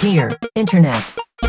Dear Internet.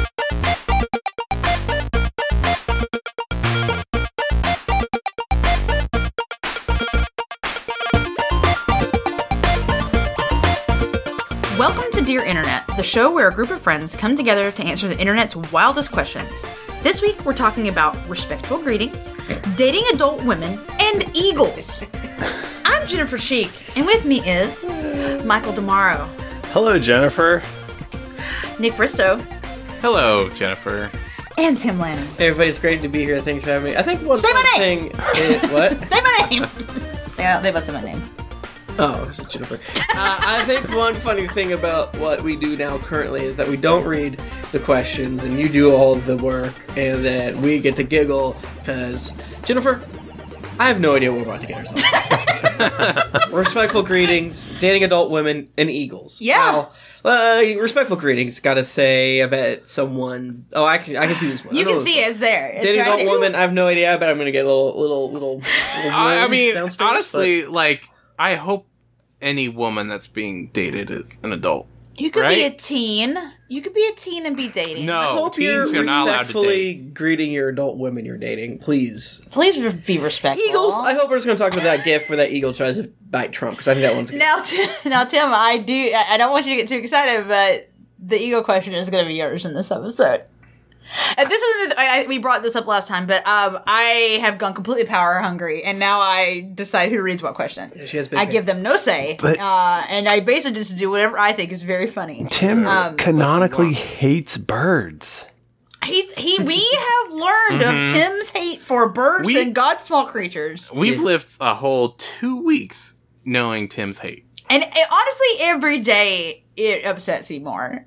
Welcome to Dear Internet, the show where a group of friends come together to answer the internet's wildest questions. This week, we're talking about respectful greetings, dating adult women, and eagles. I'm Jennifer Sheik, and with me is Michael Damaro, Hello, Jennifer. Nick Bristow, Hello, Jennifer. and Tim Lanning. Hey everybody, it's great to be here. Thanks for having me. I think one Say my thing what? Say my name! Yeah, they must say my name. Oh, it's Jennifer. I think one funny thing about what we do now currently is that we don't read the questions and you do all of the work, and then we get to giggle because Jennifer, I have no idea what we're about to get ourselves. Respectful greetings, dating adult women, and eagles. Yeah. Respectful greetings. Gotta say, I bet someone. Oh, actually, I can see this one. You can see it's there. It's Dating right adult woman. I have no idea. I bet I'm gonna get a little. I mean, downstairs, honestly, like, I hope any woman that's being dated is an adult. You could right? be a teen. You could be a teen and be dating. No. I hope teens you're are not allowed to respectfully greeting your adult women you're dating, please. Please be respectful. Eagles. I hope we're just going to talk about that gif where that eagle tries to bite Trump, because I think that one's good. Now, Tim, I don't want you to get too excited, but the eagle question is going to be yours in this episode. And this is we brought this up last time, but I have gone completely power hungry, and now I decide who reads what question. Yeah, she has big I give hands. them no say, But- and I basically just do whatever I think is very funny. Tim canonically hates birds. We have learned of Tim's hate for birds and God's small creatures, We've lived a whole 2 weeks knowing Tim's hate. and honestly, every day it upsets me more.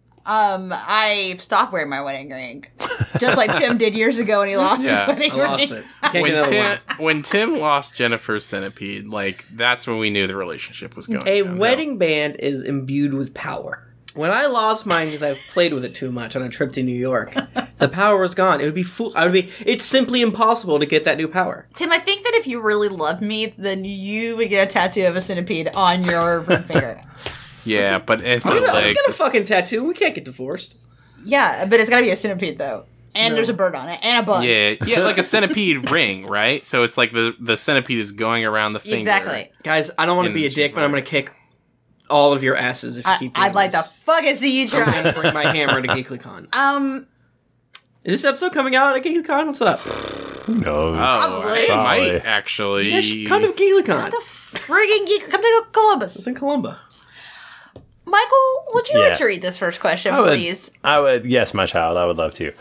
I stopped wearing my wedding ring, just like Tim did years ago when he lost his Yeah, wedding I ring. lost it. Can't get another one. When Tim lost Jennifer's centipede, like, that's when we knew the relationship was going A downhill. wedding band is imbued with power. When I lost mine because I've played with it too much on a trip to New York, the power was gone. It would be it's simply impossible to get that new power. Tim, I think that if you really loved me, then you would get a tattoo of a centipede on your ring finger. Yeah, but it's a Let's leg. get a fucking tattoo. We can't get divorced. Yeah, but it's gotta be a centipede though, and there's a bird on it and a bug. Yeah, like a centipede ring, right? So it's like the centipede is going around the finger. Exactly. Guys, I don't want to be a dick, but I'm going to kick all of your asses if you keep doing I'd like to this. fucking see you I'm try. going to bring my hammer to GeeklyCon. Is this episode coming out at GeeklyCon? What's up? Who knows? Oh, Probably. it Probably. might actually. You guys come to GeeklyCon. The friggin' geek, come to Columbus. It's in Columba. Michael, would you Yeah. like to read this first question, I would, please? yes, my child, I would love to.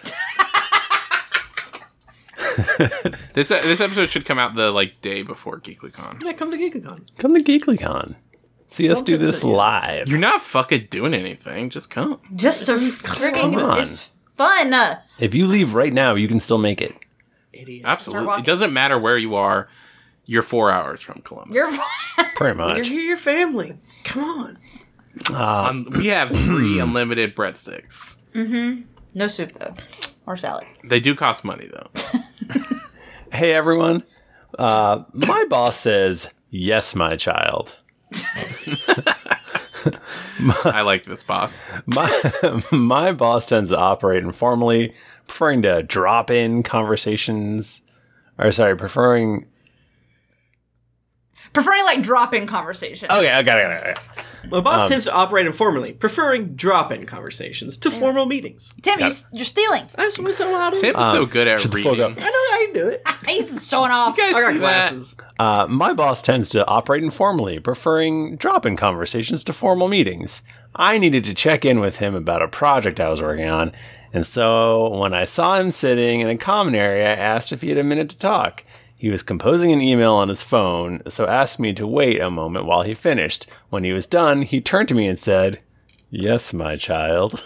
This episode should come out the day before GeeklyCon. Yeah, come to GeeklyCon. Come to GeeklyCon. See us Don't do give this us a- live. You're not fucking doing anything. Just come. Just to Come friggin', on. it's fun. If you leave right now, you can still make it. Idiot. Absolutely. walking. It doesn't matter where you are. You're 4 hours from Columbus. You're Pretty You're much. here, your family. Come on. We have 3 unlimited breadsticks. no soup though, or salad. They do cost money though. Hey, everyone. My boss says, yes, my child. I like this boss. My boss tends to operate informally, preferring to drop in conversations. Preferring... Preferring like drop-in conversation. Okay, I got it. My boss tends to operate informally, preferring drop-in conversations to formal meetings. Tim, you're stealing. That's what I know how to do. Tim's so good at shut the fuck reading. up. I know how you do it. He's showing off. You guys I got see that? glasses. My boss tends to operate informally, preferring drop-in conversations to formal meetings. I needed to check in with him about a project I was working on, and so when I saw him sitting in a common area, I asked if he had a minute to talk. He was composing an email on his phone, so asked me to wait a moment while he finished. When he was done, he turned to me and said, yes, my child.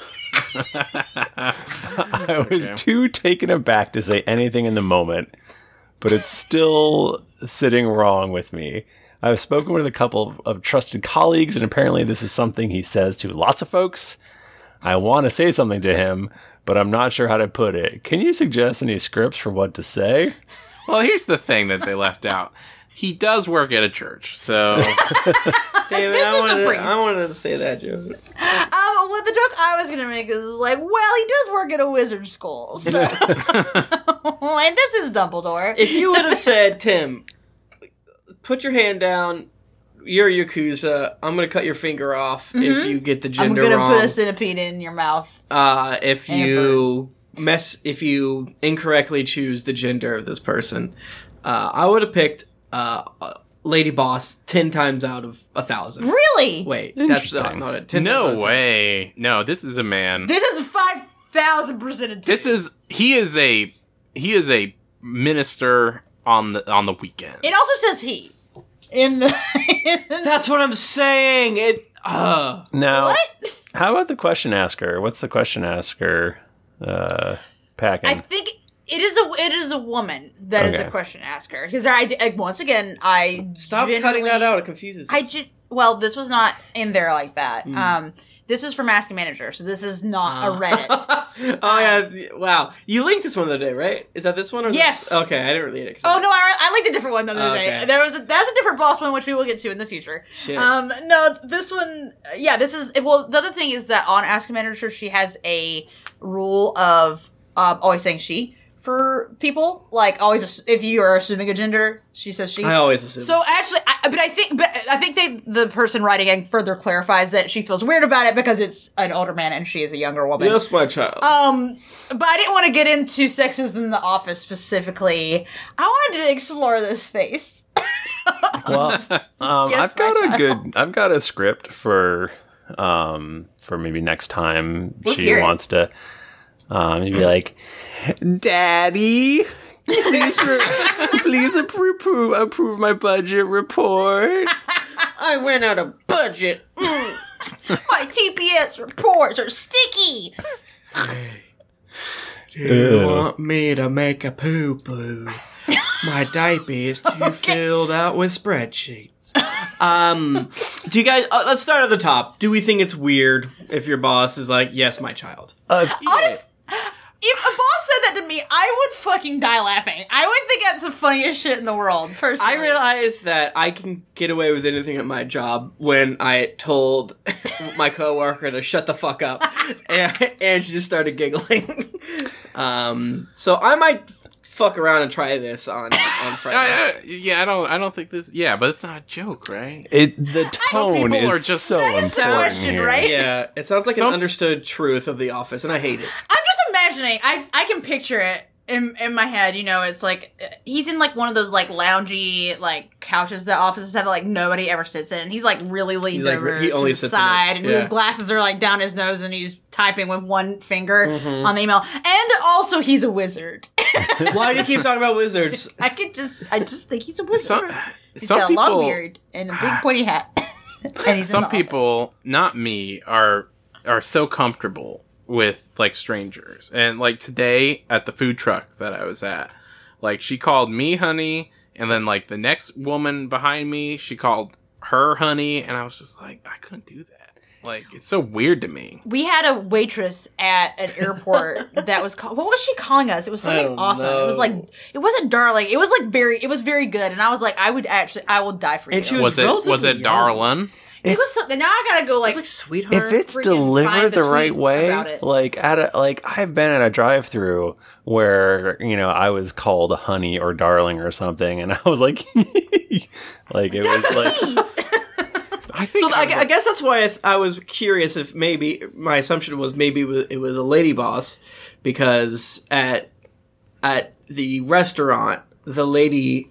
I was too taken aback to say anything in the moment, but it's still sitting wrong with me. I've spoken with a couple of trusted colleagues, and apparently this is something he says to lots of folks. I want to say something to him, but I'm not sure how to put it. Can you suggest any scripts for what to say? Well, here's the thing that they left out. He does work at a church, so Damn it, I priest. wanted to say that joke. Well, but the joke I was gonna make is like, well, he does work at a wizard school, so and this is Dumbledore. If you would have said, Tim, put your hand down, you're a Yakuza, I'm gonna cut your finger off if you get the gender I'm wrong. gonna put a centipede in your mouth. If you incorrectly choose the gender of this person, I would have picked Lady Boss 10 times out of 1,000. Really? Wait, that's not it. 10 times out No of 10. way. No, this is a man. This is 5,000%. He is a minister on the weekend. It also says he. That's what I'm saying. Now, What? how about the question asker? What's the question asker packing? I think it is a woman that is Okay. a question asker. Because once again, Stop cutting that out. It confuses us. Well, this was not in there like that. This is from Ask a Manager, so this is not a Reddit. Oh, yeah. Wow. You linked this one the other day, right? Is that this one? Or Yes. Okay, I didn't read it. Oh no, I liked a different one the other day. Okay. That's a different boss one, which we will get to in the future. Shit. No, this one, yeah, this is. Well, the other thing is that on Ask a Manager, she has a rule of always saying she for people. Like always, if you are assuming a gender, she says she. I always assume. So actually, I think the person writing in further clarifies that she feels weird about it because it's an older man and she is a younger woman. Yes, my child. But I didn't want to get into sexism in the office specifically. I wanted to explore this space. Well, Yes, I've got a script for maybe next time Let's she hear it. wants to be like, Daddy, please approve my budget report. I went out of budget. My TPS reports are sticky. Do you want me to make a poo-poo? My diaper is too filled out with spreadsheets. Do you guys, let's start at the top. Do we think it's weird if your boss is like, yes, my child? Honest, if a boss said that to me, I would fucking die laughing. I would think that's the funniest shit in the world, personally. I realized that I can get away with anything at my job when I told my coworker to shut the fuck up, and she just started giggling. So I might fuck around and try this on Friday. Yeah, I don't think this. Yeah, but it's not a joke, right? The tone people are is just- so That is the important question, here. right? Yeah, it sounds like an understood truth of The Office, and I hate it. I'm just imagining. I can picture it in my head. You know, it's like he's in like one of those like loungy like couches that offices have that like nobody ever sits in, and he's like really leaned He's, like, over he only to the sits in it. side, and Yeah. his glasses are like down his nose, and he's typing with one finger Mm-hmm. on the email. And also, he's a wizard. Why do you keep talking about wizards? I just think he's a wizard. He's Some got a long people, beard and a big pointy hat. And he's in some the people, not me, are so comfortable with like strangers. And like today at the food truck that I was at, like she called me honey, and then like the next woman behind me, she called her honey, and I was just like, I couldn't do that. Like it's so weird to me. We had a waitress at an airport that was what was she calling us? It was I something don't awesome. know. It was like it wasn't darling. It was like it was very good. And I was like, I will die for you. And she Was it relatively young. darling? It was something. Now I gotta go It's like like sweetheart. If it's freaking delivered find the the right tweet way, about it. like I've been at a drive-through where I was called honey or darling or something, and I was like, like it was like. I think So I guess that's why I was curious if maybe my assumption was maybe it was a lady boss, because at the restaurant the lady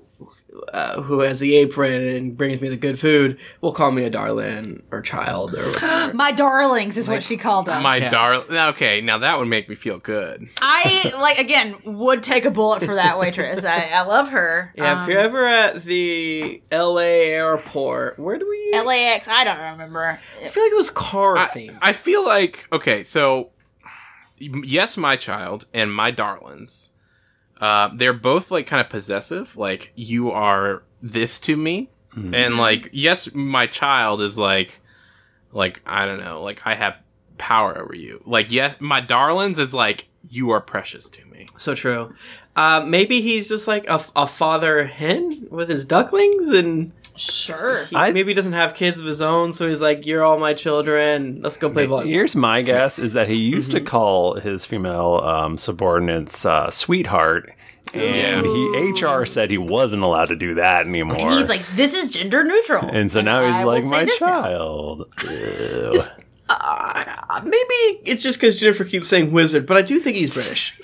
who has the apron and brings me the good food will call me a darling or child or whatever. my darlings is what she called us. my darling. Okay, now that would make me feel good. I again would take a bullet for that waitress. I love her. Yeah, if you're ever at the LA airport, where do we? LAX. I don't remember. I feel like it was car themed. I feel like okay, so yes, my child and my darlings. They're both like kind of possessive, like you are this to me, and like yes, my child is like I don't know, like I have power over you. Like yes, my darlings is like you are precious to me. So true. Maybe he's just like a father hen with his ducklings, and Sure. Maybe he doesn't have kids of his own, so he's like, "You're all my children. Let's go play volleyball." Here's my guess: is that he used to call his female subordinates "sweetheart," and HR said he wasn't allowed to do that anymore. And he's like, "This is gender neutral." and so now he's I like, will say "My this now. child." Ew. Maybe it's just because Jennifer keeps saying "wizard," but I do think he's British.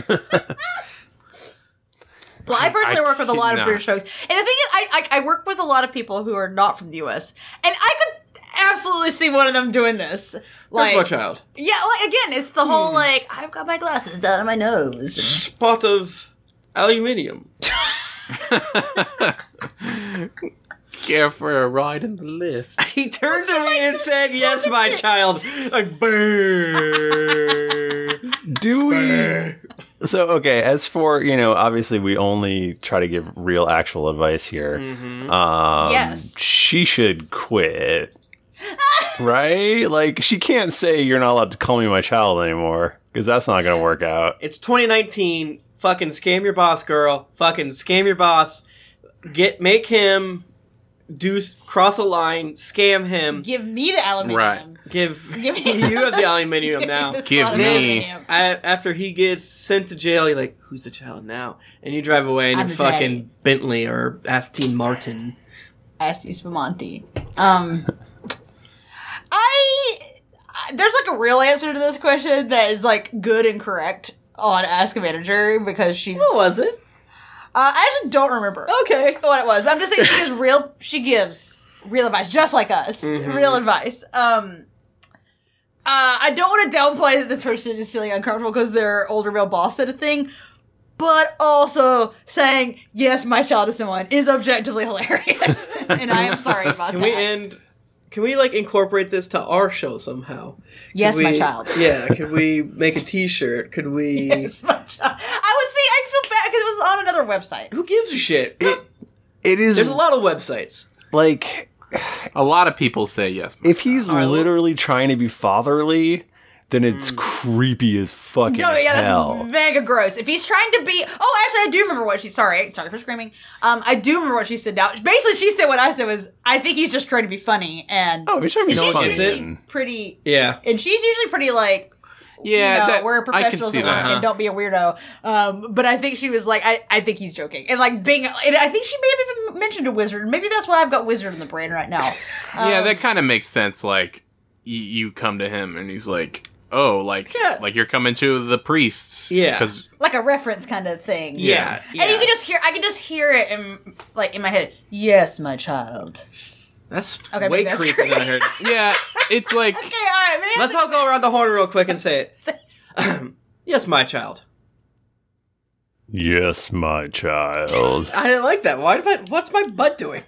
Well, I personally I work with a lot of cannot. British folks. And the thing is, I work with a lot of people who are not from the U.S. And I could absolutely see one of them doing this. Like, my Like, child. yeah, like, again, it's the whole, like, I've got my glasses down on my nose. Spot of aluminium. Care for a ride in the lift. He turned to me and said, "Yes, my child." Like, brrr. Do we? So, okay, as for, obviously we only try to give real, actual advice here. Yes. She should quit. Right? Like, she can't say you're not allowed to call me my child anymore, because that's not going to work out. It's 2019. Fucking scam your boss, girl. Fucking scam your boss. Make him cross a line. Scam him. Give me the aluminium. Right. Give Give me you have the aluminium now. this Give lot of me- aluminium. After he gets sent to jail, you're like, "Who's the child now?" And you drive away in I'm your the fucking daddy. Bentley or Aston Martin. Asti Spamonti. There's like a real answer to this question that is like good and correct on Ask a Manager because she's. What was it? I actually don't remember Okay. what it was, but I'm just saying she gives real advice, just like us. Real advice. I don't want to downplay that this person is feeling uncomfortable because their older male boss said a thing, but also saying, "Yes, my child is someone" is objectively hilarious. And I am sorry about that. Can we like incorporate this to our show somehow? Yes, Could my we- child. Yeah, could we make a t-shirt? Could we Yes, my child. I feel bad because it was on another website. Who gives a shit? It is, There's a lot of websites. like, A lot of people say yes. if he's literally trying to be fatherly, then it's creepy as fucking No, yeah, hell. that's mega gross. If he's trying to be, actually, I do remember what she. Sorry for screaming. I do remember what she said. Now, basically, she said what I said was, I think he's just trying to be funny, and Oh, he's trying to be she's funny. usually pretty, Yeah. and she's usually pretty like, Yeah, we're I can professionals see at work that. and don't be a weirdo. But I think she was like, I think he's joking, and like being, and I think she may have even mentioned a wizard. Maybe that's why I've got wizard in the brain right now. Yeah, that kind of makes sense. Like, you come to him and he's like, "Oh, like you're coming to the priest." Yeah. because like a reference kind of thing. Yeah. And you can just hear, I can just hear it in my head. Yes, my child. That's Okay, way maybe that's creepier than I heard. yeah, it's like Okay, all right. Maybe Let's all go around the horn real quick and say it. Yes, my child. Yes, my child. I didn't like that. What's my butt doing?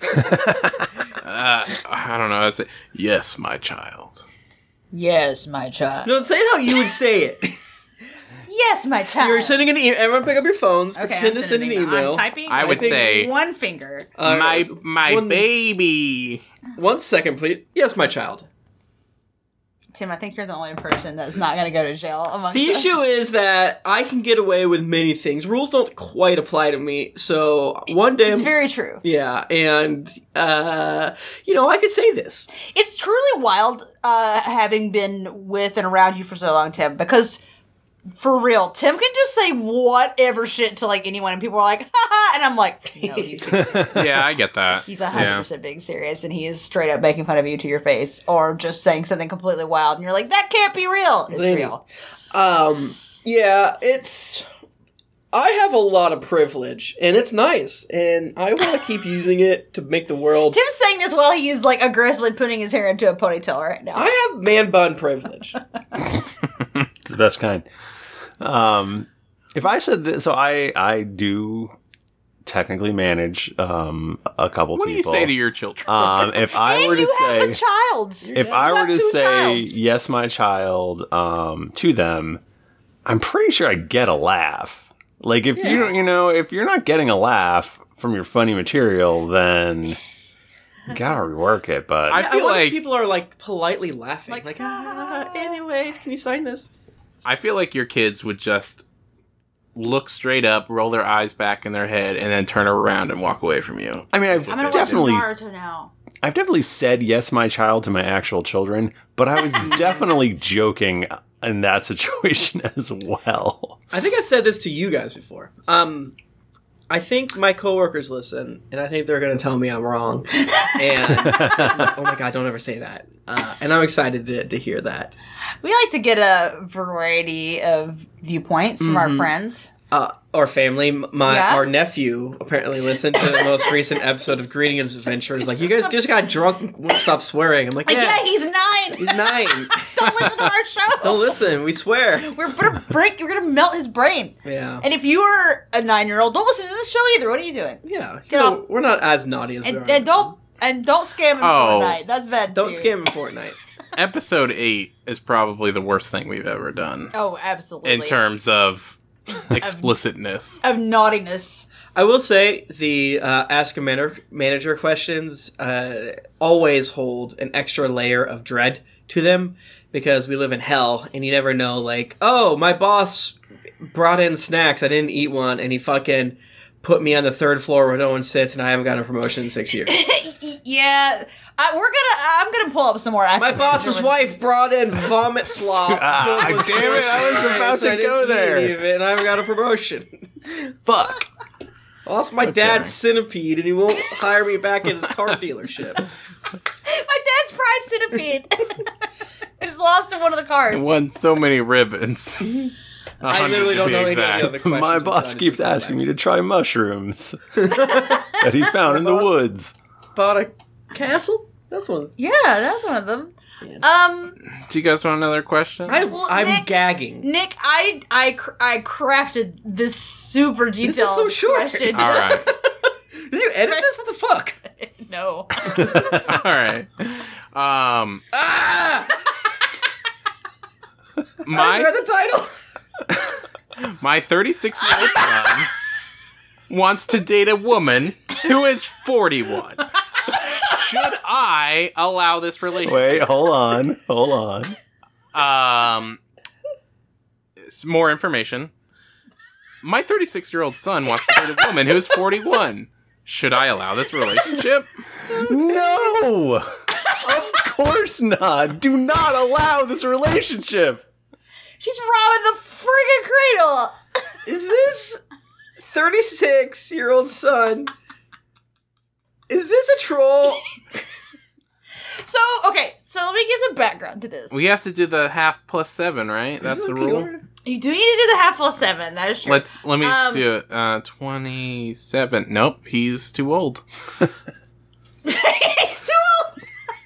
I don't know. It's yes, my child. Yes, my child. No, say it how you would say it. Yes, my child. You're sending an email. Everyone pick up your phones. Okay, Pretend I'm to send an sending email. I'm typing. I would with say- one finger. my one- baby. 1 second, please. Yes, my child. Tim, I think you're the only person that's not going to go to jail amongst The us. issue is that I can get away with many things. Rules don't quite apply to me. So one day, It's very true. yeah, and I could say this. It's truly wild having been with and around you for so long, Tim, because for real, Tim can just say whatever shit to like anyone, and people are like, haha, and I'm like, no, he's Yeah, I get that. He's 100% being serious, and he is straight up making fun of you to your face, or just saying something completely wild, and you're like, that can't be real. It's Lady. real. Yeah, I have a lot of privilege, and it's nice, and I want to keep using it to make the world. Tim's saying this while he is like aggressively putting his hair into a ponytail right now. I have man bun privilege. It's the best kind. If I said this, so I do technically manage a couple What do you people. say to your children? If I and were you to have say, a child. if I You were have to two say childs. yes, my child, to them, I'm pretty sure I'd get a laugh. Like if you if you're not getting a laugh from your funny material, then you gotta rework it. But I I feel wonder if like people are like politely laughing, Like, anyways, can you sign this? I feel like your kids would just look straight up, roll their eyes back in their head, and then turn around and walk away from you. I mean, I've I'm gonna definitely, watch Naruto now. I've definitely said yes, my child, to my actual children, but I was definitely joking in that situation as well. I think I've said this to you guys before. I think my coworkers listen, and I think they're going to tell me I'm wrong. And oh my god, don't ever say that. And I'm excited to hear that. We like to get a variety of viewpoints from our friends. Our family, Yeah? our nephew apparently listened to the most recent episode of Greeting and Adventures. Like, you guys just got drunk and wouldn't stop swearing. I'm like, Like, yeah, yeah, he's 9. he's 9. Don't listen to our show. Don't listen, we swear. We're gonna melt his brain. Yeah. And if you are a 9-year-old, don't listen to this show either. What are you doing? Yeah. Get off. We're not as naughty as we are. And don't scam him Oh. Fortnite. That's bad. Don't too. scam in Fortnite. Episode 8 is probably the worst thing we've ever done Oh, absolutely. in terms of explicitness. of naughtiness. I will say the Ask a Manager questions always hold an extra layer of dread to them because we live in hell and you never know, like, oh, my boss brought in snacks, I didn't eat one, and he fucking put me on the 3rd floor where no one sits and I haven't gotten a promotion in 6 years. Yeah, I'm gonna pull up some more. My boss's wife brought in vomit slop. filled with damn it, I was groceries, about to I didn't go eat there. any of it, and I haven't got a promotion. Fuck. I lost my dad's centipede and he won't hire me back at his car dealership. My dad's prize centipede is lost in one of the cars. It won so many ribbons. I literally don't know any of the questions. My boss keeps asking me to try mushrooms that he found in the boss- woods. Bought a castle? That's one. Yeah, that's one of them. Do you guys want another question? I'm Nick- gagging. Nick, I crafted this super detailed This is so short. question. All right. Did you edit this? What the fuck? No. All right. I read the title. My 36-year-old son wants to date a woman who is 41. Should I allow this relationship? Wait, hold on. More information. My 36-year-old son wants to date a woman who is 41. Should I allow this relationship? No! Of course not! Do not allow this relationship! She's robbing the friggin' cradle. Is this 36-year-old son? Is this a troll? So let me give some background to this. We have to do the half plus 7, right? That's Is the this a rule. keyword? You do need to do the half plus 7. That is true. Let me do it. 27. Nope, he's too old. He's too old.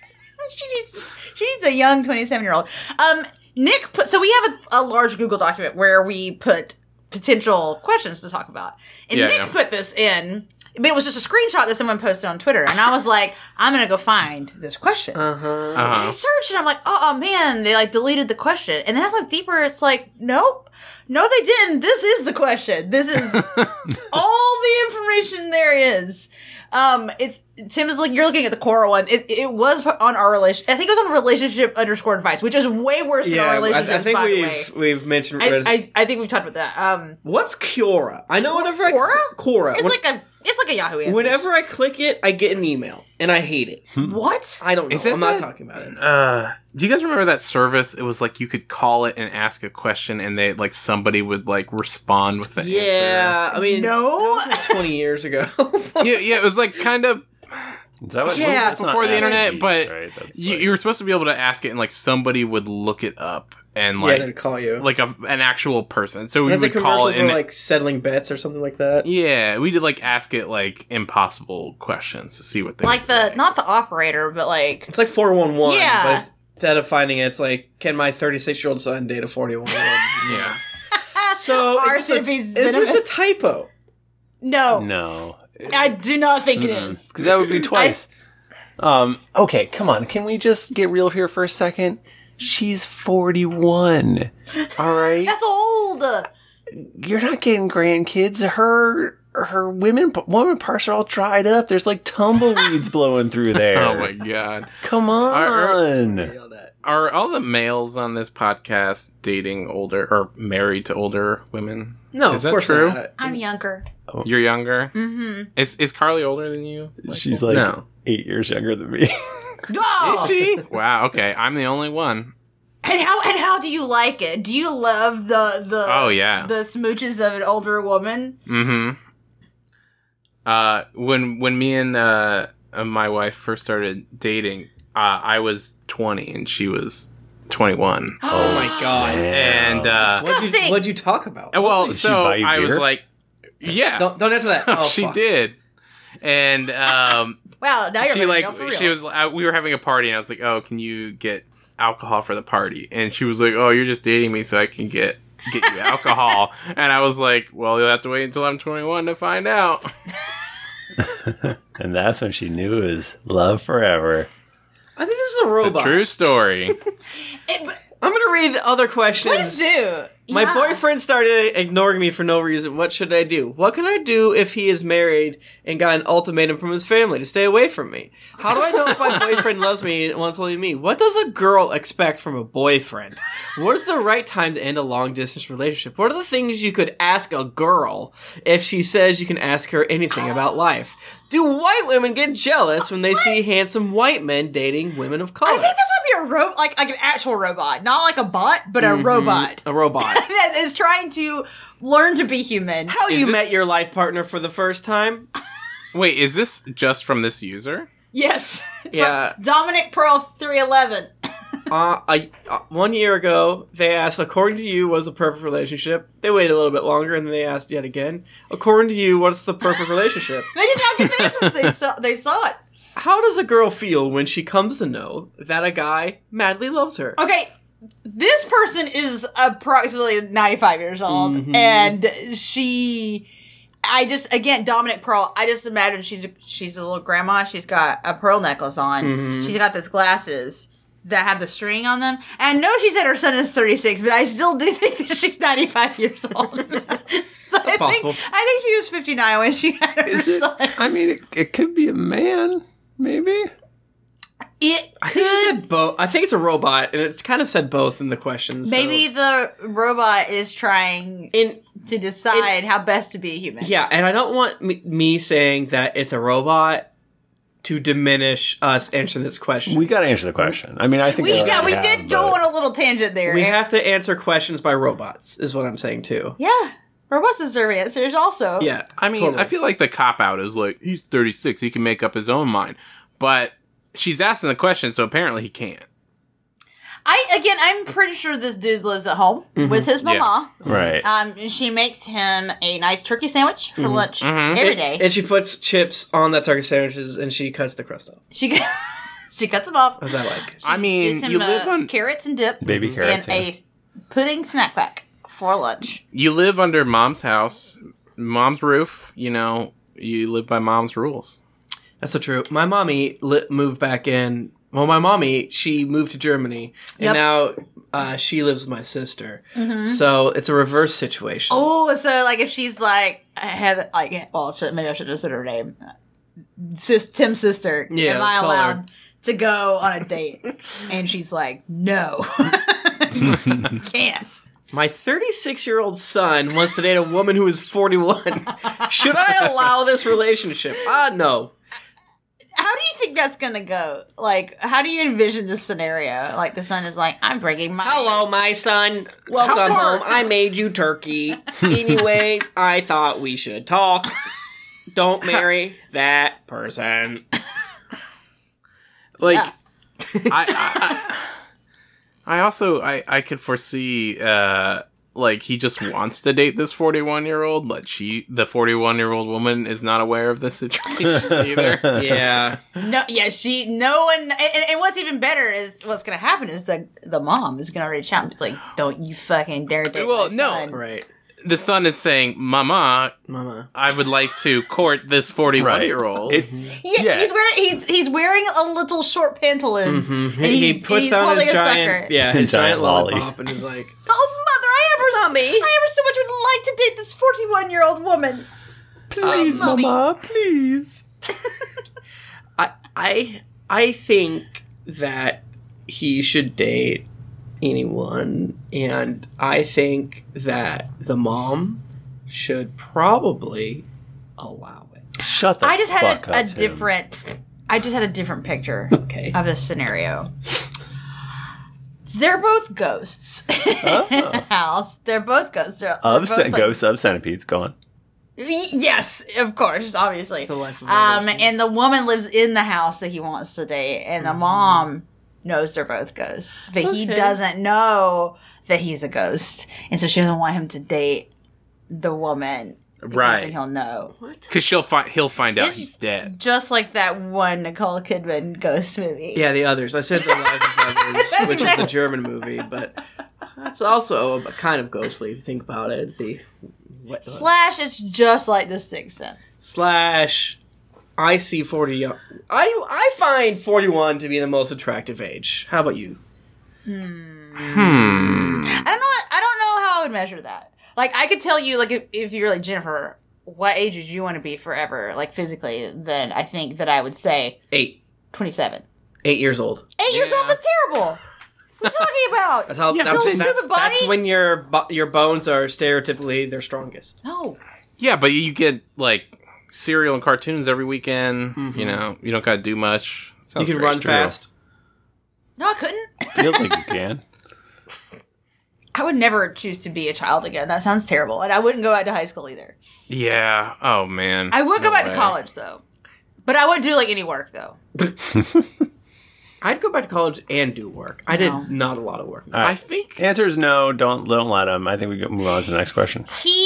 she needs a young 27-year-old. Nick put, so we have a large Google document where we put potential questions to talk about. And Yeah, Nick yeah. put this in. It was just a screenshot that someone posted on Twitter. And I was like, I'm going to go find this question. And I searched and I'm like, oh man, they like deleted the question. And then I looked deeper. It's like, nope. No, they didn't. This is the question. This is all the information there is. It's Tim is like, you're looking at the Quora one. It was on our relation. I think it was on relationship_advice, which is way worse than our relationship. I think by the way. we've mentioned. I think we've talked about that. What's Quora? I know whenever I Quora. It's like a Yahoo answer. Whenever I click it, I get an email, and I hate it. What? I don't know. Is it I'm not that- talking about it. Do you guys remember that service? It was like you could call it and ask a question, and they like somebody would like respond with the Yeah, I mean, No. that was like 20 years ago. answer. Yeah, it was like kind of Is that what, Yeah, that's not before the asking internet, these, but right? That's you, like- you were supposed to be able to ask it, and like somebody would look it up and Yeah, like they'd call you. like an actual person. So we I think would call commercials it were and like settling bets or something like that. yeah, we did like ask it like impossible questions to see what they Like would the say. not the operator, but like It's like 411. Yeah. But instead of finding it, it's like, can my 36-year-old son date a 41-year-old? yeah. So Our is this centipede's a venomous. typo? no, No. I do not think it is. Because that would be twice. Okay, come on. Can we just get real here for a second? She's 41. All right? That's old. You're not getting grandkids. Her woman parts are all dried up. There's like tumbleweeds blowing through there. Oh my god. Come on. Nailed that. Are all the males on this podcast dating older or married to older women? No, Is of that course true? not. I'm younger. You're younger? Mm-hmm. Is Carly older than you? She's like No. 8 years younger than me. Oh! Is she? Wow, okay. I'm the only one. And how do you like it? Do you love the Oh, yeah. the smooches of an older woman? Mm-hmm. When me and my wife first started dating, I was 20 and she was 21. Oh my god. And Disgusting. What'd you talk about? well, Did she so buy you I was beer? like, yeah. Don't answer that. Oh, she fuck. did. And Wow, now you're she ready like to go for real. she was we were having a party and I was like, "Oh, can you get alcohol for the party?" And she was like, "Oh, you're just dating me so I can get you alcohol." And I was like, "Well, you'll have to wait until I'm 21 to find out." And that's when she knew it was love forever. I think this is a It's robot. a true story. I'm gonna read the other questions. Please do. My Yeah. boyfriend started ignoring me for no reason. What should I do? What can I do if he is married and got an ultimatum from his family to stay away from me? How do I know if my boyfriend loves me and wants only me? What does a girl expect from a boyfriend? What is the right time to end a long distance relationship? What are the things you could ask a girl if she says you can ask her anything about life? Do white women get jealous when they see handsome white men dating women of color? I think this might be a like an actual robot, not like a bot, but a robot A robot. that is trying to learn to be human. How Is you this- met your life partner for the first time? Wait, is this just from this user? Yes. Yeah. From Dominic Pearl 311. 1 year ago, they asked, according to you, what's the perfect relationship? They waited a little bit longer, and then they asked yet again, according to you, what's the perfect relationship? They did not get the answers. They saw it. How does a girl feel when she comes to know that a guy madly loves her? Okay, this person is approximately 95 years old, Mm-hmm. and again, Dominic Pearl, I just imagine she's a little grandma. She's got a pearl necklace on. Mm-hmm. She's got these glasses that have the string on them. And I know she said her son is 36, but I still do think that she's 95 years old. So I possible. think she was 59 when she had her son. I mean, it could be a man, maybe. It I think she could. said both. I think it's a robot, and it's kind of said both in the questions. Maybe the robot is trying to decide how best to be a human. Yeah, and I don't want me saying that it's a robot to diminish us answering this question. We got to answer the question. I mean, I think We already did have, go but- on a little tangent there. We have to answer questions by robots, is what I'm saying, too. Yeah. Robots deserve answers also. Yeah. I mean, totally. I feel like the cop out is like, he's 36, he can make up his own mind. But she's asking the question, so apparently he can't. I'm pretty sure this dude lives at home with his mama. Right. She makes him a nice turkey sandwich for lunch every day. And she puts chips on that turkey sandwiches, and she cuts the crust off. She cuts them off. How's that like? I mean, Gives him you live on carrots and dip Baby carrots. and Yeah. a pudding snack pack for lunch. you live under mom's house, mom's roof. You know, you live by mom's rules. That's so true. My mommy moved back in. Well, my mommy, she moved to Germany, Yep. and now she lives with my sister. So it's a reverse situation. Oh, so like if she's like, maybe I should have said her name. Tim's sister. Yeah, Am I let's call her. allowed to go on a date? And she's like, no. Can't. My 36-year-old son wants to date a woman who is 41. Should I allow this relationship? No. How do you think that's gonna go? Like, how do you envision this scenario? Like, the son is like, I'm bringing my... Hello, my son. Welcome far- home. I made you turkey. Anyways, I thought we should talk. Don't marry that person. Like, Yeah. I also I could foresee like he just wants to date this 41-year-old, but the 41-year-old woman is not aware of this situation either. Yeah. No, yeah, no one... And what's even better is what's gonna happen is the mom is gonna reach out and be like, don't you fucking dare date Well, my no. son. Right. The son is saying, "Mama, Mama. I would like to court this 41-year-old." It- Yeah, he's wearing a little short pantaloons. And He puts he's down holding his a giant, sucker. his giant Giant lolly. lollipop, and he's like, Oh, mother, I ever so much would like to date this 41-year-old woman. Please, Mommy. Mama, please. I think that he should date anyone, and I think that the mom should probably allow it. Shut the I just had fuck a up, Tim. different picture Okay. of this scenario. They're both ghosts in the house. They're both ghosts. They're both, like- Ghosts of centipedes. Go on. Yes, of course, obviously. The life of Anderson. And the woman lives in the house that he wants to date, and the mom knows they're both ghosts, but he Okay. doesn't know that he's a ghost, and so she doesn't want him to date the woman. because Right. then he'll know. Because he'll find out It's he's dead. Just like that one Nicole Kidman ghost movie. Yeah, The Others. I said The Life of Others, which is a German movie, but that's also a kind of ghostly if you think about it. Slash, it's just like The Sixth Sense. I see 40. I find 41 to be the most attractive age. How about you? I don't know how I would measure that. Like, I could tell you, like, if you're like, Jennifer, what age would you want to be forever, like, physically, then I think that I would say 8. 27. 8 years old. 8 years old? That's terrible. What are you talking about? That's how. Yeah, that's, no, that's, stupid body. that's when your bones are stereotypically their strongest. No. Yeah, but you get, like, cereal and cartoons every weekend. You know, you don't gotta do much. You Sounds can very run true. fast. No, I couldn't. Feels like you can. I would never choose to be a child again. That sounds terrible. And I wouldn't go back to high school either. Yeah. Oh, man. I would go No back way. to college, though. But I wouldn't do, like, any work, though. I'd go back to college and do work. I did not a lot of work. All right. I think... Answer is no. Don't let him. I think we can move on to the next question.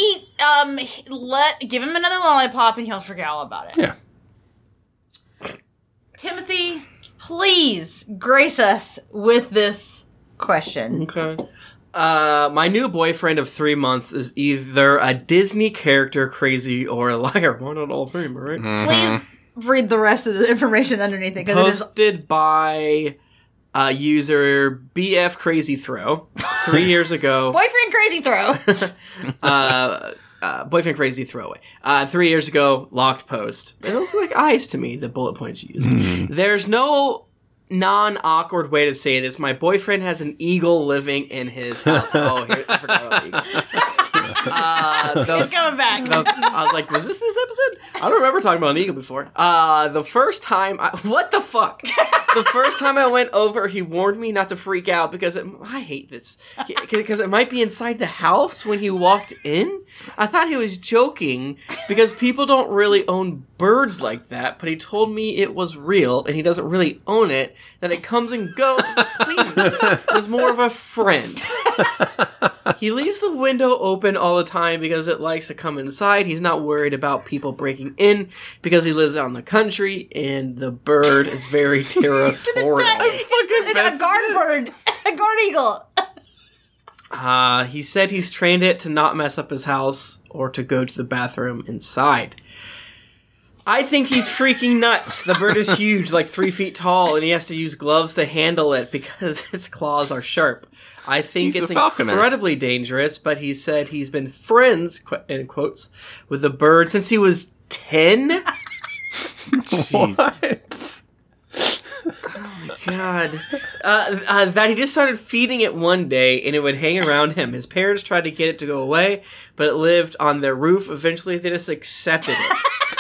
Give him another lollipop and he'll forget all about it. Yeah. Timothy, please grace us with this question. Okay. My new boyfriend of 3 months is either a Disney character crazy or a liar. Why not all three, right? Please read the rest of the information underneath it, because it is Posted by user BF Crazy Throw 3 years ago. boyfriend crazy throw. Boyfriend Crazy Throwaway. 3 years ago, locked post. It looks like eyes to me, the bullet points used. There's no non-awkward way to say this. My boyfriend has an eagle living in his house. Oh, here, I forgot about the eagle. He's coming back. I was like, was this episode? I don't remember talking about an eagle before. The first time, what the fuck? The first time I went over, he warned me not to freak out because I hate this. Because it might be inside the house when he walked in. I thought he was joking because people don't really own birds like that, but he told me it was real and he doesn't really own it, that it comes and goes. Please, it's more of a friend. He leaves the window open all the time because it likes to come inside. He's not worried about people breaking in because he lives out in the country and the bird is very territorial. It's a guard bird. A guard eagle. He said he's trained it to not mess up his house or to go to the bathroom inside. I think he's freaking nuts. The bird is huge, like 3 feet tall, and he has to use gloves to handle it because its claws are sharp. I think He's it's a falconer. incredibly dangerous, but he said he's been friends, in quotes, with the bird since he was 10? Jesus. God. That he just started feeding it one day and it would hang around him. His parents tried to get it to go away, but it lived on their roof. Eventually, they just accepted it.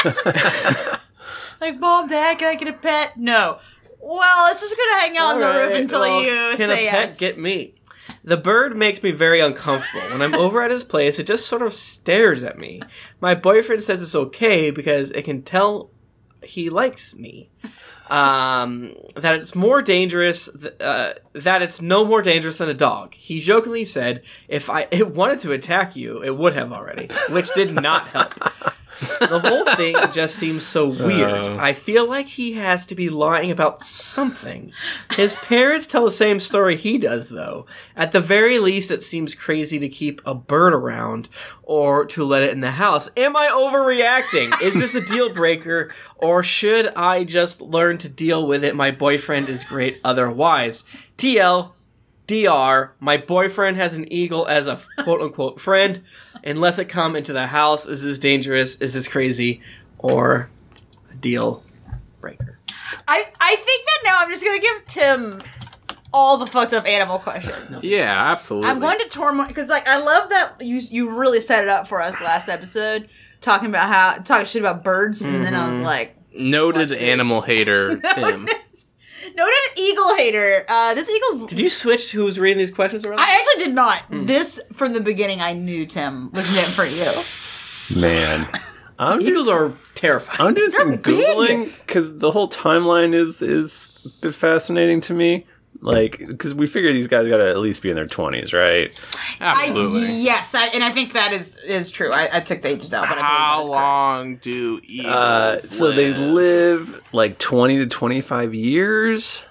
Like, Mom, Dad, can I get a pet? No. Well, it's just going to hang out on the roof until you can say a pet yes. get me? The bird makes me very uncomfortable. When I'm over at his place, it just sort of stares at me. My boyfriend says it's okay because it can tell he likes me. That it's more dangerous, that it's no more dangerous than a dog. He jokingly said, if it wanted to attack you, it would have already, which did not help. The whole thing just seems so weird. I feel like he has to be lying about something. His parents tell the same story he does, though. At the very least, it seems crazy to keep a bird around or to let it in the house. Am I overreacting? Is this a deal breaker? Or should I just learn to deal with it? My boyfriend is great otherwise. TL. DR, my boyfriend has an eagle as a quote-unquote friend. Unless it come into the house, is this dangerous? Is this crazy? Or a deal breaker? I think that now I'm just going to give Tim all the fucked up animal questions. Yeah, absolutely. I'm going to torment because, like, I love that you really set it up for us last episode, talking shit about birds, and then I was like, noted watch this. animal hater Tim. noted eagle hater. This eagle's. Did you switch who was reading these questions around? I actually did not. This from the beginning, I knew Tim was meant for you. Man. Eagles are terrifying. I'm doing some big. Googling because the whole timeline is a bit fascinating to me. Like, because we figure these guys got to at least be in their 20s, right? Absolutely. Yes, and I think that is true. I took the ages out, but I How believe that is correct. long do eagles So they live like 20 to 25 years.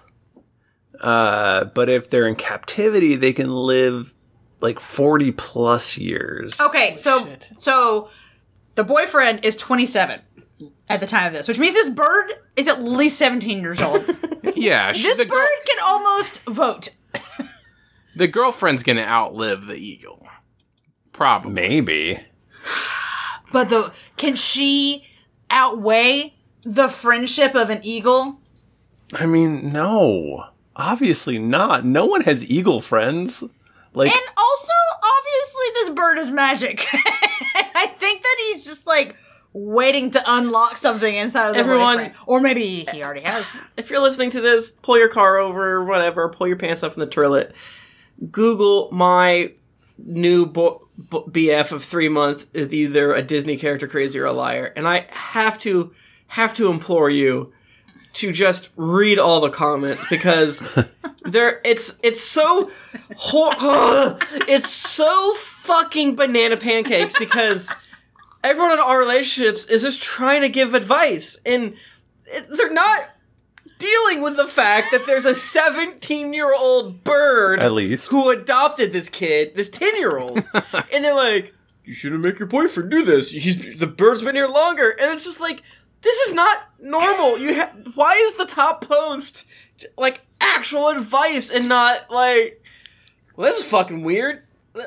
But if they're in captivity, they can live like 40 plus years. Okay, so shit. the boyfriend is 27 at the time of this, which means this bird is at least 17 years old. Yeah, This bird can almost vote. the girlfriend's gonna outlive the eagle. Probably. Maybe. But can she outweigh the friendship of an eagle? I mean, no. Obviously not. No one has eagle friends. Like, And also, obviously, this bird is magic. I think that he's just like waiting to unlock something inside of the Everyone- boyfriend. Or maybe he already has. If you're listening to this, pull your car over, whatever, pull your pants up in the toilet. Google my new BF of 3 months is either a Disney character crazy or a liar, and I have to implore you to just read all the comments because it's so it's so fucking banana pancakes because everyone in our relationships is just trying to give advice and they're not dealing with the fact that there's a 17-year-old bird at least. who adopted this kid, this 10-year-old, and they're like, you shouldn't make your boyfriend do this. The bird's been here longer. And it's just like, this is not normal. Why is the top post like actual advice and not like, well, this is fucking weird.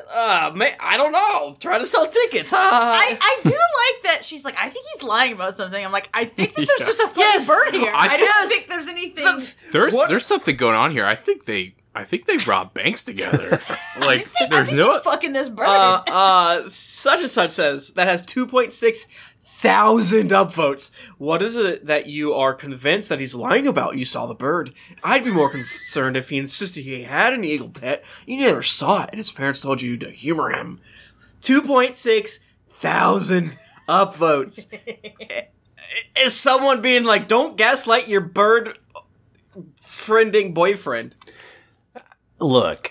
I don't know. Try to sell tickets. I do like that she's like, I think he's lying about something. I'm like, I think that there's just a fucking bird here. I don't Yes. think there's anything. There's something going on here. I think they robbed banks together. Like I there's think no he's fucking this bird. Such and such says that has 2.6 thousand upvotes. What is it that you are convinced that he's lying about? You saw the bird. I'd be more concerned if he insisted he had an eagle pet. You never saw it, and his parents told you to humor him. 2.6 thousand upvotes. Is someone being like, don't gaslight your bird friending boyfriend? Look.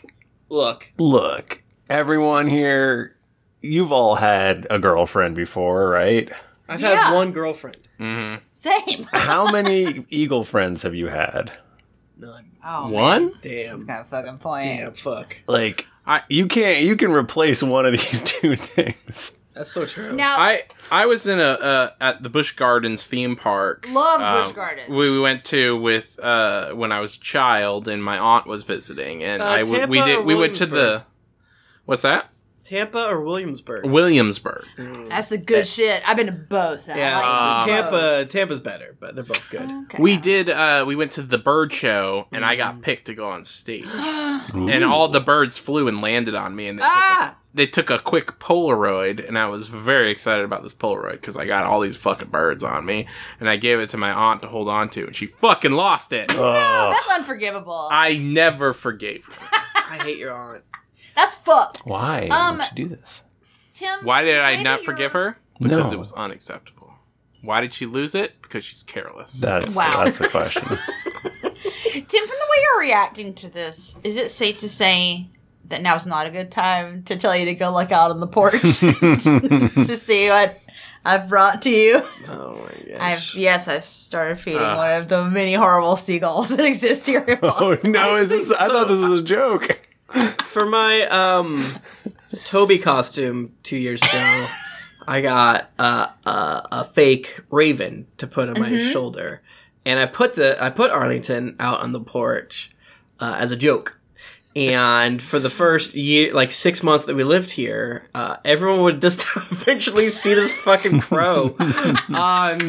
Everyone here, you've all had a girlfriend before, right? I've Yeah. had one girlfriend. Same. How many eagle friends have you had? None. Oh, one. Man. Damn. That's kind of fucking point. Damn, fuck. Like, you can replace one of these two things. That's so true. Now, I was in at the Busch Gardens theme park. Love Busch Gardens. We went to with when I was a child and my aunt was visiting and Tampa we or went to the Williamsburg? what's that? Tampa or Williamsburg? Williamsburg. that's the good shit. I've been to both. and Yeah, I like both. Tampa's better, but they're both good. Okay. We went to the bird show and I got picked to go on stage. And all the birds flew and landed on me and they took a quick Polaroid and I was very excited about this Polaroid because I got all these fucking birds on me and I gave it to my aunt to hold on to and she fucking lost it. That's unforgivable. I never forgave her. I hate your aunt. That's fucked. Why would you do this? Tim, Why did I maybe not you're- forgive her? Because No. it was unacceptable. Why did she lose it? Because she's careless. That's Wow. the question. Tim, from the way you're reacting to this, is it safe to say that now's not a good time to tell you to go look out on the porch to see what I've brought to you? Oh my gosh. I've started feeding one of the many horrible seagulls that exist here in Oh Boston. no! I thought this was a joke. For my Toby costume 2 years ago, I got a fake raven to put on my shoulder, and I put Arlington out on the porch as a joke. And for the first year, like 6 months that we lived here, everyone would just eventually see this fucking crow on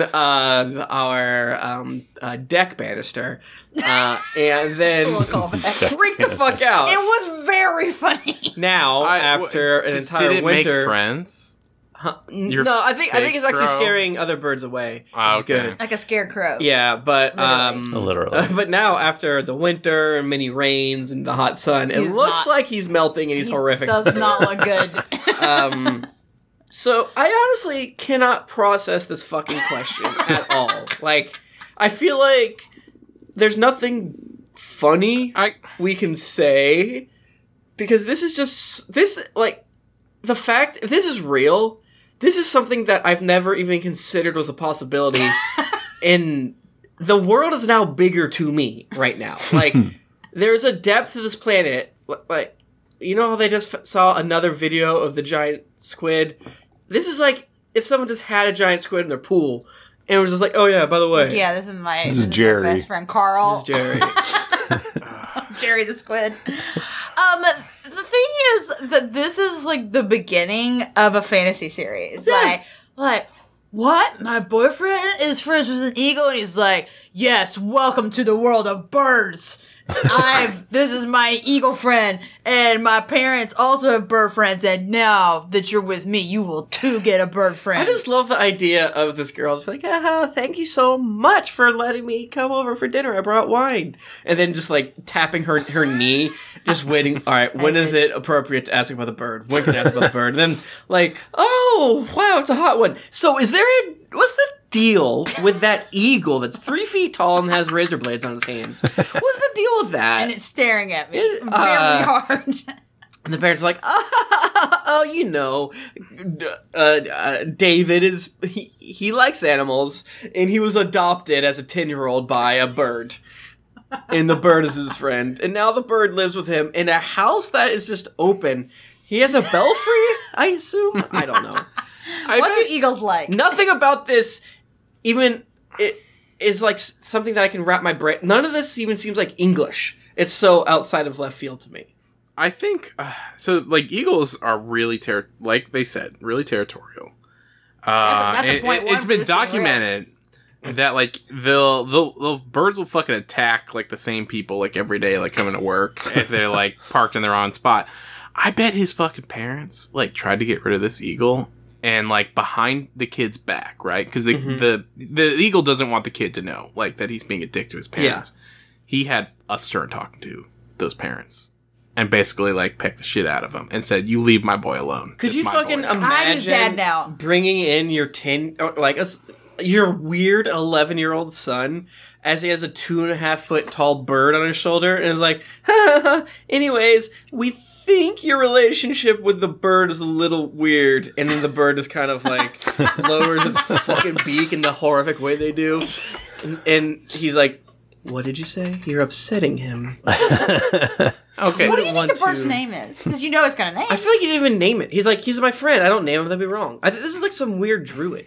our deck banister, and then freak the fuck out. It was very funny. Now, after an entire did it winter, make friends? No, I think it's actually scaring other birds away. Which is good. Like a scarecrow. Yeah, but literally. but now after the winter and many rains and the hot sun, it looks like he's melting and he's horrific. Does not look good. So I honestly cannot process this fucking question at all. Like, I feel like there's nothing funny we can say because this is just the fact if this is real. This is something that I've never even considered was a possibility, and the world is now bigger to me right now. Like, there's a depth to this planet. Like, you know how they just saw another video of the giant squid? This is like if someone just had a giant squid in their pool, and was just like, oh yeah, by the way. Yeah, this is Jerry. my best friend, Carl. This is Jerry. Jerry the squid. The thing is that this is like the beginning of a fantasy series. Yeah. Like, what? My boyfriend is friends with an eagle, and he's like, yes, welcome to the world of birds. This is my eagle friend, and my parents also have bird friends, and now that you're with me, you will too get a bird friend. I just love the idea of this girl just like, thank you so much for letting me come over for dinner. I brought wine. And then just like tapping her knee, just waiting. All right, when is it appropriate to ask about the bird? When can I ask about the bird? And then like, oh, wow, it's a hot one. So what's the deal with that eagle that's 3 feet tall and has razor blades on his hands? What's the deal with that? And it's staring at me very hard. And the parents are like, oh, you know, David he likes animals, and he was adopted as a 10-year-old by a bird. And the bird is his friend. And now the bird lives with him in a house that is just open. He has a belfry, I assume? I don't know. What do eagles like? Nothing about this even it is like something that I can wrap my brain. None of this even seems like English. It's so outside of left field to me. I think so. Like eagles are really like they said, really territorial. That's a point it's been documented that like the birds will fucking attack like the same people like every day, like coming to work if they're like parked in their own spot. I bet his fucking parents like tried to get rid of this eagle. And, like, behind the kid's back, right? Because the eagle doesn't want the kid to know, like, that he's being a dick to his parents. Yeah. He had a stern talking to those parents. And basically, like, pecked the shit out of him. And said, you leave my boy alone. Could you fucking I'm his imagine dad now. Bringing in your your weird 11-year-old son as he has a 2.5-foot tall bird on his shoulder and is like, anyways, we think your relationship with the bird is a little weird, and then the bird is kind of like lowers its fucking beak in the horrific way they do, and he's like, what did you say? You're upsetting him. Okay. What do you think the bird's name is? Because you know it's got a name. I feel like he didn't even name it. He's like, he's my friend. I don't name him. That'd be wrong. This is like some weird druid.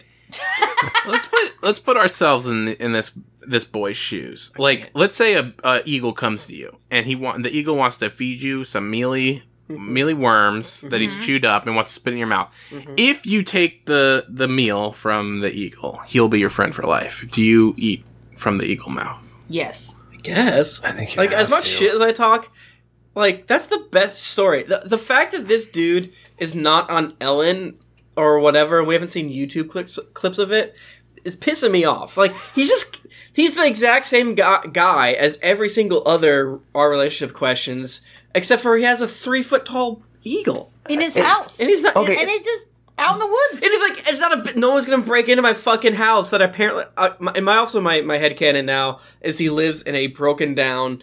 Let's put ourselves in this boy's shoes. Like, let's say a eagle comes to you, and the eagle wants to feed you some mealy worms that he's chewed up and wants to spit in your mouth. If you take the meal from the eagle, he'll be your friend for life. Do you eat from the eagle mouth? Yes. I guess. I think you like have as much to. shit as I talk, like that's the best story. The fact that this dude is not on Ellen or whatever, and we haven't seen YouTube clips of it, is pissing me off. Like he's the exact same guy as every single other Our Relationship Questions, except for he has a 3-foot tall eagle in his house, and he's not. Okay, and he's just out in the woods. And he's like, it's not no one's gonna break into my fucking house. That apparently, my headcanon now is he lives in a broken down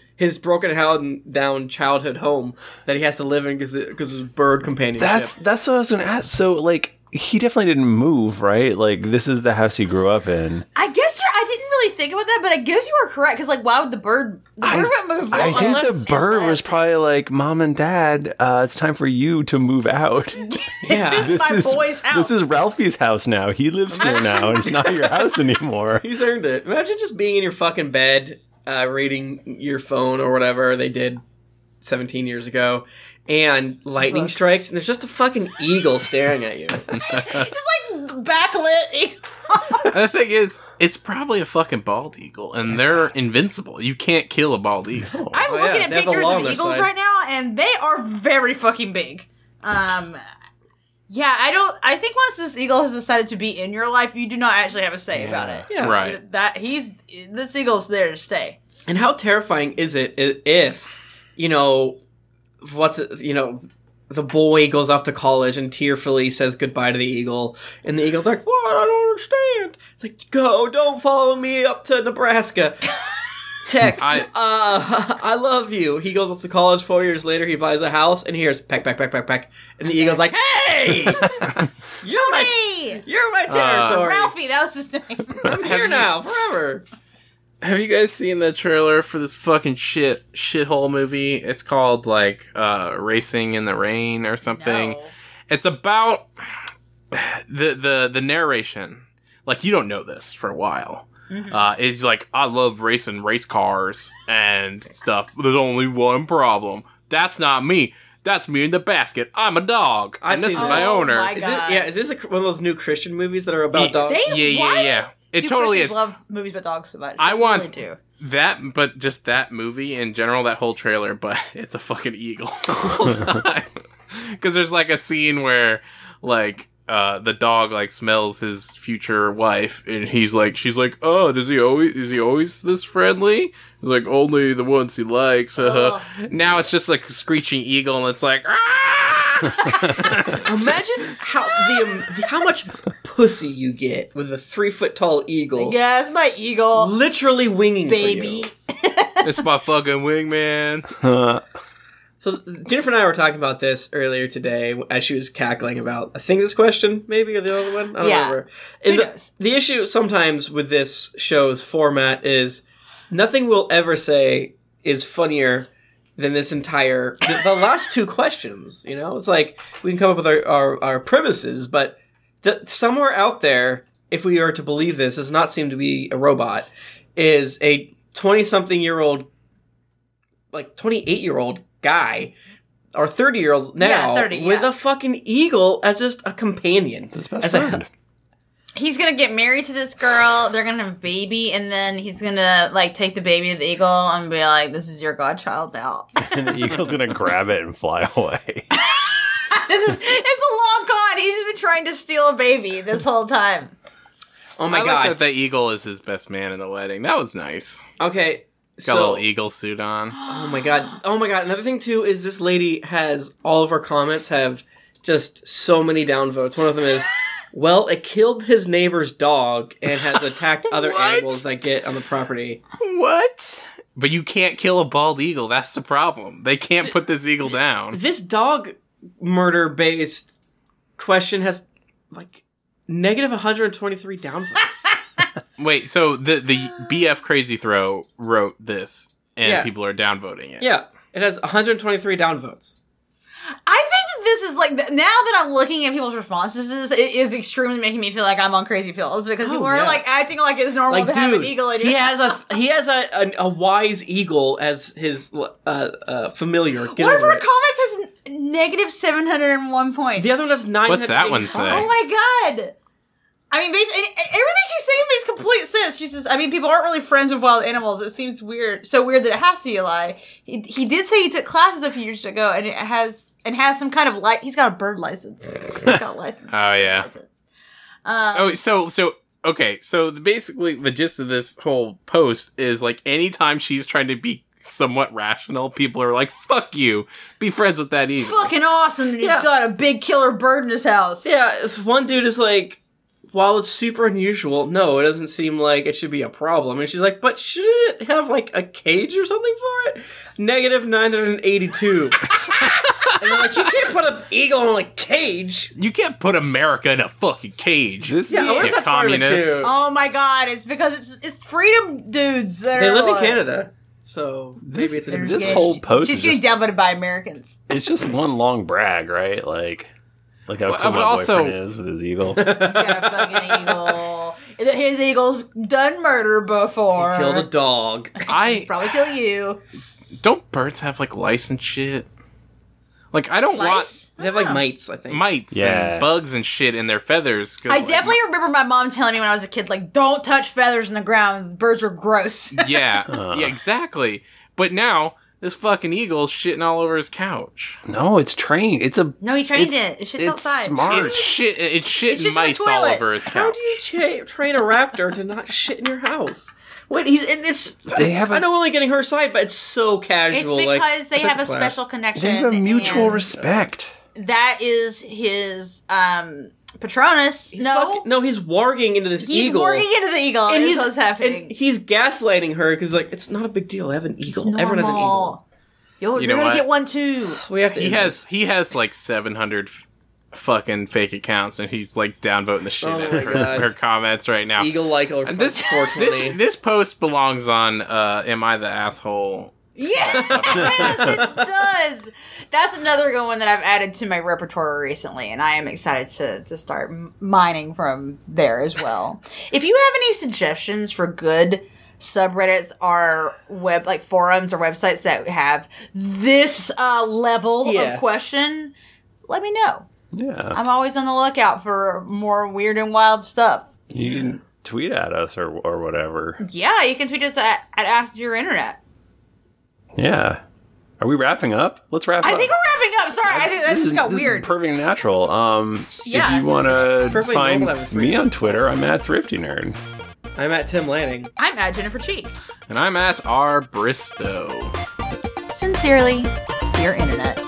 childhood home that he has to live in because of his bird companionship. That's what I was gonna ask. So like, he definitely didn't move, right? Like, this is the house he grew up in. I guess I didn't really think about that, but I guess you were correct, because, like, why would the bird move? I think the bird was probably like, Mom and Dad, it's time for you to move out. Yeah. This is my boy's house. This is Ralphie's house now. He lives here now, and it's not your house anymore. He's earned it. Imagine just being in your fucking bed, reading your phone or whatever they did 17 years ago, and lightning strikes, and there's just a fucking eagle staring at you. Just like backlit. The thing is, it's probably a fucking bald eagle, and they're invincible. You can't kill a bald eagle. I'm Oh, looking yeah, at they have the pictures law of on their eagles side. right now, and they are very fucking big. Yeah, I think once this eagle has decided to be in your life, you do not actually have a say about it. Yeah. Right. This eagle's there to stay. And how terrifying is it if, the boy goes off to college and tearfully says goodbye to the eagle, and the eagle's like, "What? I don't understand." Like, go, don't follow me up to Nebraska. Tech, I love you. He goes off to college. 4 years later, he buys a house, and he hears peck, peck, peck, peck, peck. And the eagle's like, "Hey! You're my territory. Ralphie, that was his name. I'm here now, forever." Have you guys seen the trailer for this fucking shithole movie? It's called like Racing in the Rain or something. No. It's about the narration. Like, you don't know this for a while. Mm-hmm. It's like, I love racing race cars and stuff. There's only one problem. That's not me. That's me in the basket. I'm a dog. And this is seen my this. owner. my Is this one of those new Christian movies that are about dogs? Yeah. It totally is. I love movies about dogs so much. I want really do. that, but just that movie in general, that whole trailer, but it's a fucking eagle the whole time. Because there's like a scene where like the dog like smells his future wife, and she's like, "Oh, is he always this friendly?" He's like, "Only the ones he likes." Now it's just like a screeching eagle, and it's like, ah! Imagine how much pussy you get with a 3-foot tall eagle. Yeah, it's my eagle, Literally winging baby. for you. It's my fucking wingman. So Jennifer and I were talking about this earlier today as she was cackling about, I think, this question, maybe, or the other one. I don't remember. And Who knows? the issue sometimes with this show's format is nothing we'll ever say is funnier than this entire the last two questions. It's like we can come up with our premises, but somewhere out there, if we are to believe this, does not seem to be a robot, is a 20-something-year-old, like 28-year-old guy, or 30-year-old now, 30, with a fucking eagle as just a companion. His best friend. He's gonna get married to this girl. They're gonna have a baby, and then he's gonna like take the baby to the eagle and be like, "This is your godchild now." And the eagle's gonna grab it and fly away. It's a long con. He's just been trying to steal a baby this whole time. Oh my I god. like that the eagle is his best man in the wedding. That was nice. Okay. Got a little eagle suit on. Oh my god. Another thing too is this lady has all of her comments have just so many downvotes. One of them is, well, it killed his neighbor's dog and has attacked other What? animals that get on the property. What? But you can't kill a bald eagle. That's the problem. They can't put this eagle down. This dog murder based question has like negative 123 downvotes. Wait, so the BF Crazy Throw wrote this, and Yeah. people are downvoting it. Yeah, it has 123 downvotes. I think that this is like now that I'm looking at people's responses to this, it is extremely making me feel like I'm on crazy pills because people are yeah. like acting like it's normal to have an eagle. In he your has house. he has a wise eagle as his familiar. Get One of over our it. comments has negative 701 points. The other one has 985. What's that one say? Oh my god! I mean, basically, everything she's saying makes complete sense. She says, I mean, people aren't really friends with wild animals. It seems weird. So weird that it has to be a lie. He did say he took classes a few years ago, and has some kind of he's got a bird license. He's got a license. Oh, yeah. License. Okay, so basically the gist of this whole post is like anytime she's trying to be somewhat rational, people are like, fuck you, be friends with that eagle. Fucking awesome that he's Yeah. got a big killer bird in his house. Yeah, one dude is like, while it's super unusual, no, it doesn't seem like it should be a problem. And she's like, but should it have like a cage or something for it? Negative 982. And they're like, you can't put an eagle in a cage. You can't put America in a fucking cage. Yeah, what if you that's part of it communist. too? Oh my god, it's because it's freedom dudes that They are live in like- Canada, so maybe it's a They're different. just This getting- whole post She's is getting just- downvoted by Americans. It's just one long brag, right? Like how Well, cool but my also- boyfriend is with his eagle. He's got a fucking eagle. His eagle's done murder before. Killed a dog. I Probably kill you. Don't birds have like lice and shit? Like, I don't Lice? They have like mites, I think. want mites Yeah. and bugs and shit in their feathers. 'cause, I like, definitely remember my mom telling me when I was a kid, like, don't touch feathers in the ground. Birds are gross. Yeah, yeah, exactly. But now this fucking eagle's shitting all over his couch. No, it's trained. It's a. No, he trained it's- it. It shits it's outside. smart. It's shit. It's It's shitting just in the mites all toilet. over his couch. How do you train a raptor to not shit in your house? What it's They have a- I know we're only getting her side, but it's so It's casual. because like, they I took have a class. special connection. They have a mutual and respect. That is his Patronus. No, he's warging into this He's eagle. working into the eagle. And he's what's happening. And he's gaslighting her because like it's not a big deal. I have an eagle. It's Everyone has an eagle. normal. You're You know gonna what? get one too. We have to. He has like 700 fucking fake accounts, and he's like downvoting the shit Oh out my of God. her comments right now. eagle like or And this 420. this post belongs on Am I the Asshole? Yes, it does. That's another good one that I've added to my repertoire recently, and I am excited to start mining from there as well. If you have any suggestions for good subreddits or forums or websites that have this level Yeah. of question, let me know. Yeah. I'm always on the lookout for more weird and wild stuff. You can tweet at us or whatever. Yeah, you can tweet us at Ask Your Internet. Yeah. Are we wrapping up? Let's wrap up. I think we're wrapping up. Sorry, I think that just got This weird. is perfect and natural. Yeah. If you want to Perfectly find normal to have a three. me on Twitter, I'm at Thrifty Nerd. I'm at Tim Lanning. I'm at Jennifer Cheek. And I'm at R. Bristow. Sincerely, your internet.